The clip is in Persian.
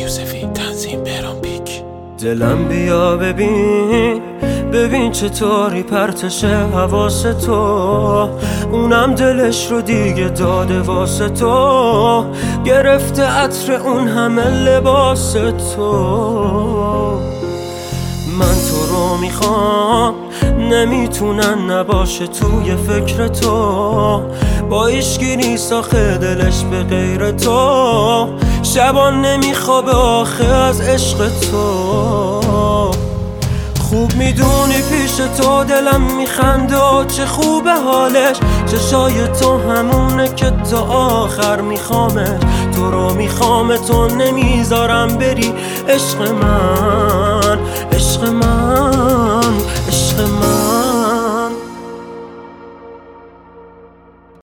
یوسفی، تنظیم بهرام پیک. دلم بیا ببین چطوری پرتشه حواس تو، اونم دلش رو دیگه داده واسه تو، گرفته عطر اون همه لباس تو. من تو رو میخوام، نمیتونن نباشه توی فکر تو، با ایشکی نیست آخه دلش به غیر تو، شبان نمیخوابه آخه از عشق تو. خوب میدونی پیش تو دلم میخنده و چه خوبه حالش، چشای تو همونه که تا آخر میخوامه، تو رو میخوامه تو نمیذارم بری عشق من، عشق من، عشق من.